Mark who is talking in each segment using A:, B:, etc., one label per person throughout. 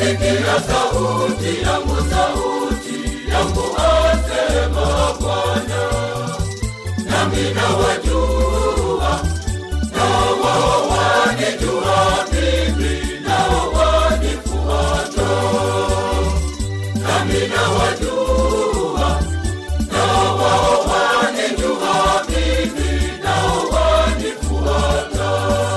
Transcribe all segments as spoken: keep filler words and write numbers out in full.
A: sikia sauti yangu, sauti yangu asema Bwana, nami nawajua, na wao wanijua mimi, nao wanifuata. Nami nawajua, na wao wanijua mimi, nao wanifuata.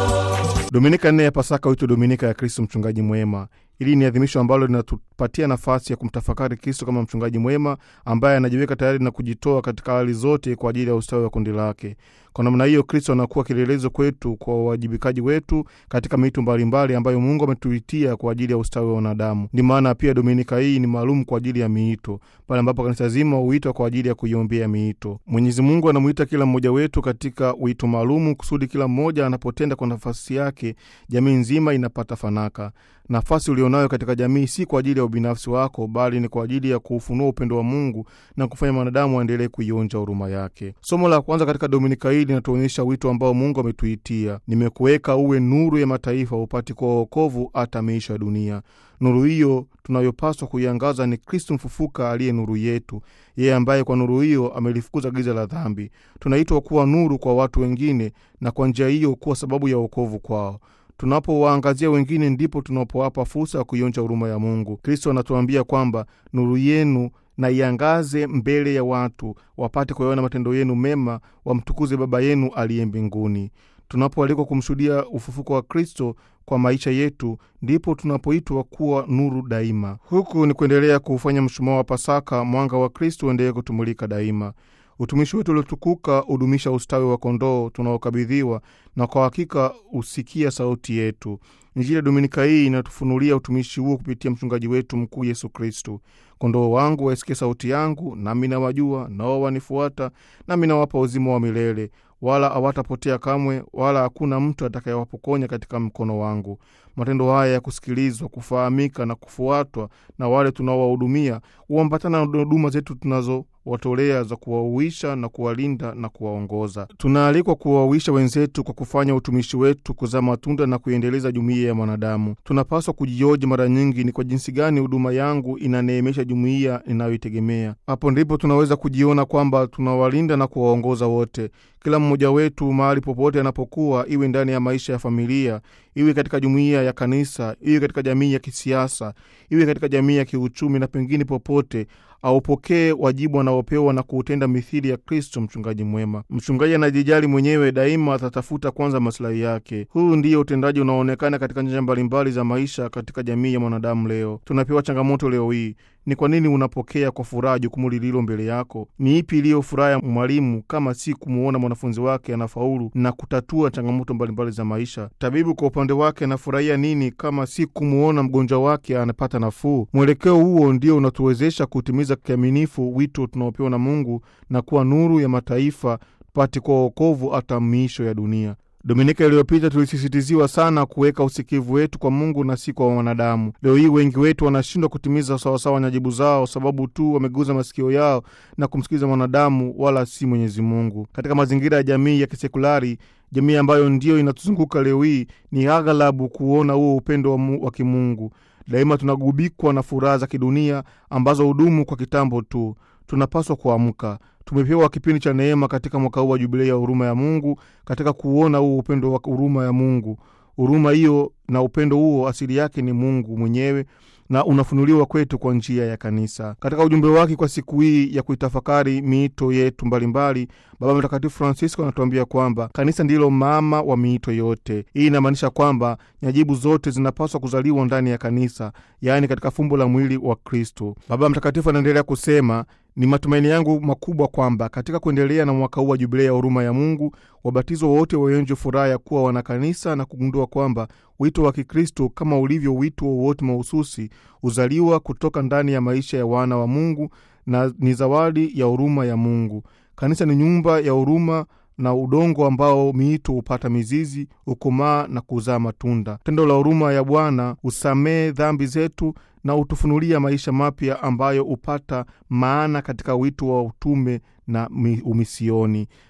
B: Dominika nne ya Pasaka huitwa Dominika ya Kristo mchungaji mwema. Hili ni adhimisho ambalo linatupatia nafasi ya kumtafakari Kristo kama mchungaji mwema ambaye anajiweka tayari na kujitoa katika hali zote kwa ajili ya ustawi wa kundi lake. Kwa namna hiyo Kristo anakuwa kielelezo kwetu kwa uwajibikaji wetu katika miito mbalimbali ambayo Mungu ametuitia kwa ajili ya ustawi wa wanadamu. Ndi maana pia Dominika hii ni maalum kwa ajili ya miito, pale ambapo kanisa zima huitwa kwa ajili ya kuiombea miito. Mwenyezi Mungu anamuita kila mmoja wetu katika wito maalum kusudi kila mmoja anapotenda kwa nafasi yake, jamii nzima inapata fanaka. Nafasi ulionayo katika jamii si kwa ajili ya ubinafsi wako, bali ni kwa ajili ya kuufunua upendo wa Mungu na kufanya wanadamu waendelee kuionja huruma yake. Somo la kwanza katika Dominika hii linatuonyesha wito ambao Mungu ametuitia. Nimekuweka uwe nuru ya mataifa, upate kwa wokovu hata miisho ya dunia. Nuru hiyo tunayopaswa kuiangaza ni Kristo mfufuka aliye nuru yetu. Yeye ambaye kwa nuru hiyo amelifukuza giza la dhambi. Tunaitwa kuwa nuru kwa watu wengine na kwa njia hiyo kuwa sababu ya wokovu kwao. Tunapowaangazia wengine ndipo tunapowapa fursa ya kuionja huruma ya Mungu. Kristo anatuambia kwamba nuru yenu na iangaze mbele ya watu, wapate kuyaona matendo yenu mema, wamtukuze Baba yenu aliye mbinguni. Tunapoalikwa kumshuhudia ufufuko wa Kristo kwa maisha yetu, ndipo tunapoitwa kuwa nuru daima. Huku ni kuendelea kufanya mshumaa wa Pasaka, mwanga wa Kristo uendelee kutumulika daima. Utumishi wetu uliotukuka udumisha ustawi wa kondoo tunaokabidhiwa, na kwa hakika usikia sauti yetu. Injili ya Dominika hii inatufunulia utumishi huo kupitia mchungaji wetu mkuu Yesu Kristo. Kondoo wangu waisikie sauti yangu, nami nawajua, nao wanifuata, nami nawapa uzima wa milele, wala hawatapotea kamwe, wala hakuna mtu atakayewapokonya katika mkono wangu. Matendo haya ya kusikilizwa, kufahamika na kufuatwa na wale tunaowahudumia huambatana na huduma zetu tunazo watolea za kuwauisha na kuwalinda na kuwaongoza. Tunaalikwa kuwauisha wenzetu kwa kufanya utumishi wetu kuzaa matunda na kuendeleza jumuiya ya wanadamu. Tunapaswa kujioji mara nyingi, ni kwa jinsi gani huduma yangu inaneemesha jumuiya ninayoitegemea. Hapo ndipo tunaweza kujiona kwamba tunawalinda na kuwaongoza wote. Kila mmoja wetu mahali popote anapokuwa, iwe ndani ya maisha ya familia, iwe katika jumuiya ya kanisa, iwe katika jamii ya kisiasa, iwe katika jamii ya kiuchumi na pengine popote, aupokee wajibu anaopewa na kuutenda mithili ya Kristo mchungaji mwema. Mchungaji anajijali mwenyewe daima, atatafuta kwanza maslahi yake. Huu ndio utendaji unaoonekana katika nyanja mbalimbali za maisha katika jamii ya mwanadamu leo. Tunapewa changamoto leo hii. Ni kwa nini unapokea kwa furaha jukumu lililo mbele yako? Ni ipi iliyo furaha ya mwalimu kama si kumuona mwanafunzi wake anafaulu na kutatua changamoto mbalimbali za maisha? Tabibu kwa upande wake anafurahia nini kama si kumuona mgonjwa wake anapata nafuu? Mwelekeo huo ndio unatuwezesha kutimiza kiaminifu wito tunaopewa na Mungu na kuwa nuru ya mataifa, pati kwa wokovu hata miisho ya dunia. Dominika iliyopita tulisisitiziwa sana kuweka usikivu wetu kwa Mungu na si kwa wanadamu. Leo hii wengi wetu wanashindwa kutimiza sawasawa nyajibu zao sababu tu wameguza masikio yao na kumsikiza mwanadamu wala si Mwenyezi Mungu. Katika mazingira ya jamii ya kisekulari, jamii ambayo ndio inatuzunguka leo hii, ni aghalabu kuona huo upendo wa, wa kimungu. Daima tunagubikwa na furaha za kidunia ambazo hudumu kwa kitambo tu. Tunapaswa kuamka. Tumepewa kipindi cha neema katika mwaka huu wa jubilei ya huruma ya Mungu, katika kuona huu upendo wa huruma ya Mungu. Huruma hiyo na upendo huo asili yake ni Mungu mwenyewe na unafunuliwa kwetu kwa njia ya kanisa. Katika ujumbe wake kwa siku hii ya kuitafakari miito yetu mbalimbali, Baba Mtakatifu Francisco anatuambia kwamba kanisa ndilo mama wa miito yote. Hii inamaanisha kwamba nyajibu zote zinapaswa kuzaliwa ndani ya kanisa, yaani katika fumbo la mwili wa Kristo. Baba Mtakatifu anaendelea kusema, ni matumaini yangu makubwa kwamba katika kuendelea na mwaka huu wa jubilei ya huruma ya Mungu, wabatizo wote waonje furaha ya kuwa wana kanisa na kugundua kwamba wito wa Kikristo kama ulivyo wito wote mahususi uzaliwa kutoka ndani ya maisha ya wana wa Mungu na ni zawadi ya huruma ya Mungu. Kanisa ni nyumba ya huruma na udongo ambao miito upata mizizi, ukomaa na kuzaa matunda. Tendo la huruma ya Bwana usamee dhambi zetu na utufunulia maisha mapya ambayo upata maana katika wito wa utume na umisioni.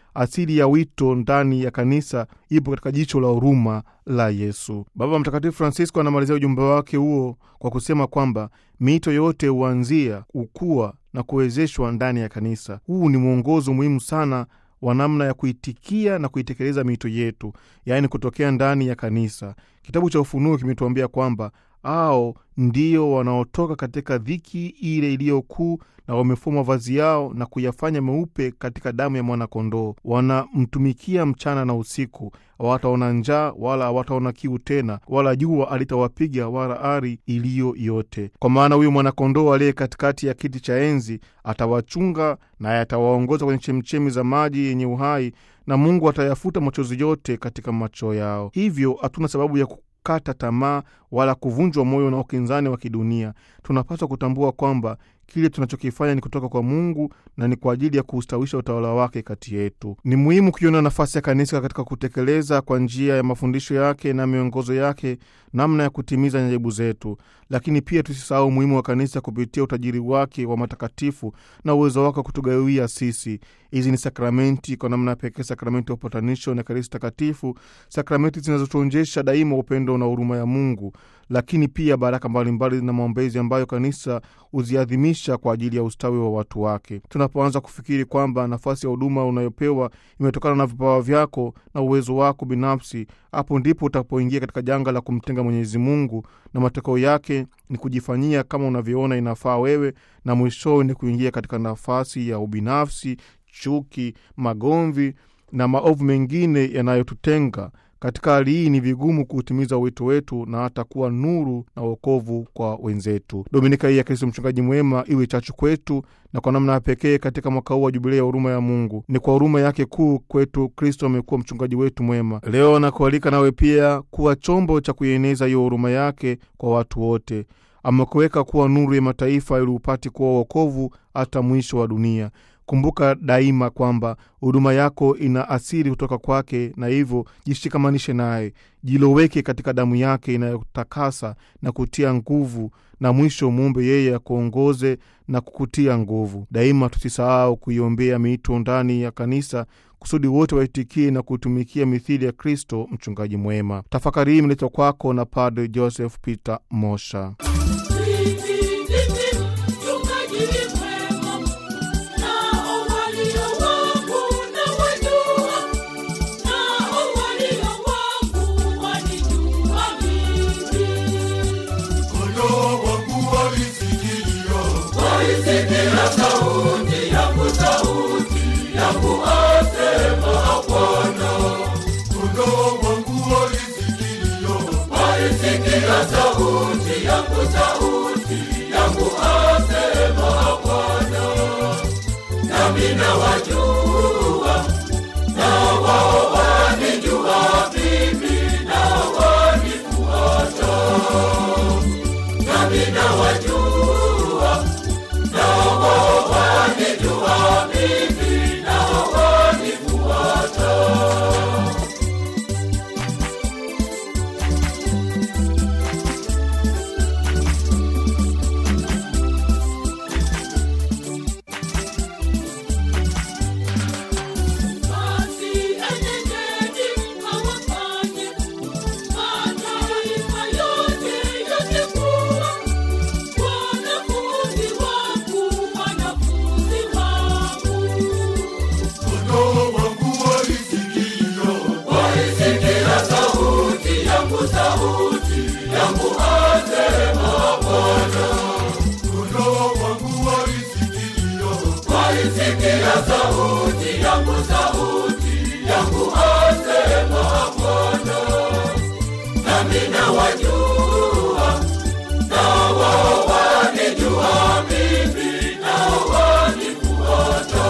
B: asili ya wito ndani ya kanisa ipo katika jicho la huruma la Yesu. Baba Mtakatifu Francisco anamalizia ujumbe wake huo kwa kusema kwamba miito yote huanzia, ukua na kuwezeshwa ndani ya kanisa. Huu ni mwongozo muhimu sana wa namna ya kuitikia na kuitekeleza miito yetu, yaani kutokea ndani ya kanisa. Kitabu cha Ufunuo kimetuambia kwamba hao ndio wanaotoka katika dhiki ile iliyokuu na wamefuma vazi yao na kuyafanya meupe katika damu ya mwana kondoo. Wanamtumikia mchana na usiku, hawataona njaa wala hawataona kiu tena, wala jua alitawapiga wala ari iliyo yote. Kwa maana huyu mwana kondoo aliye katikati ya kiti cha enzi atawachunga na atawaongoza kwenye chemchemi za maji yenye uhai, na Mungu atayafuta machozi yote katika macho yao. Hivyo hatuna sababu ya kata tamaa wala kuvunjwa moyo na ukinzani wa kidunia. Tunapaswa kutambua kwamba kile tunachokifanya ni kutoka kwa Mungu na ni kwa ajili ya kuustawisha utawala wake kati yetu. Ni muhimu kuiona nafasi ya kanisa katika kutekeleza kwa njia ya mafundisho yake na miongozo yake namna ya kutimiza nyajibu zetu, lakini pia tusisahau umuhimu wa kanisa kupitia utajiri wake wa matakatifu na uwezo wake kutugawia sisi. Hizi ni sakramenti, kwa namna pekee sakramenti ya upatanisho na Ekaristi Takatifu, sakramenti zinazotuonjesha daima upendo na huruma ya Mungu, lakini pia baraka mbalimbali na maombezi ambayo kanisa uziadhimisha kwa ajili ya ustawi wa watu wake. Tunapoanza kufikiri kwamba nafasi ya huduma unayopewa imetokana na vipawa vyako na uwezo wako binafsi, hapo ndipo utapoingia katika janga la kumtenga Mwenyezi Mungu, na matokeo yake ni kujifanyia kama unavyoona inafaa wewe, na mwisho ni kuingia katika nafasi ya ubinafsi, chuki, magomvi na maovu mengine yanayotutenga. Katika hali hii ni vigumu kutimiza wito wetu na hata kuwa nuru na wokovu kwa wenzetu. Dominika hii ya Kristo Mchungaji Mwema iwe chachu kwetu, na kwa namna pekee katika mwaka huu wa jubilei ya huruma ya Mungu. Ni kwa huruma yake kuu kwetu Kristo amekuwa mchungaji wetu mwema. Leo nakualika nawe pia kuwa chombo cha kuieneza hiyo huruma yake kwa watu wote. Amekuweka kuwa nuru ya mataifa ili upate kuwa wokovu hata mwisho wa dunia. Kumbuka daima kwamba huduma yako ina asili kutoka kwake, na hivyo jishikamanishe naye, jiloweke katika damu yake inayotakasa na kutia nguvu, na mwisho muombe yeye akuongoze na kukutia nguvu. Daima tusisahau kuiombea miito ndani ya kanisa kusudi wote waitikie na kutumikia mithili ya Kristo Mchungaji Mwema. Tafakari hii imeletwa kwako na Padre Joseph Peter Mosha.
A: Sikila sauti yangu, sauti yangu asema Bwana. Kondoo wangu walisikilio, walisikila sauti yangu, sauti yangu asema Bwana. Nami nawajua, na wao wanijua mimi, na wanifuata. Nami nawajua, sauti yangu asema Bwana. Kondoo wangu walisikilio, walisikia sauti yangu, sauti yangu asema Bwana. Nami nawajua, na wao wanijua mimi, na wanifuata.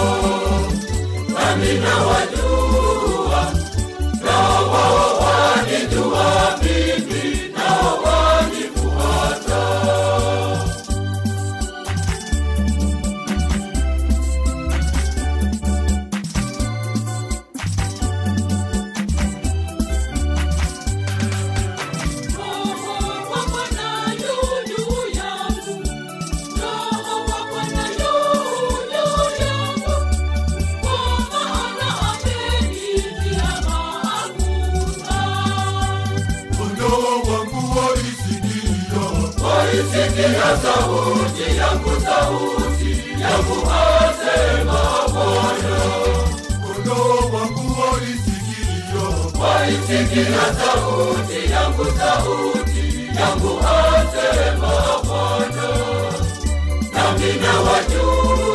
A: Nami nawajua, na wao wanijua mimi, na wanifuata. Waisikia sauti yangu, sauti yangu asema Bwana.
C: Kondoo wangu waisikio,
A: waisikia sauti yangu, sauti yangu asema Bwana. Nami nawajua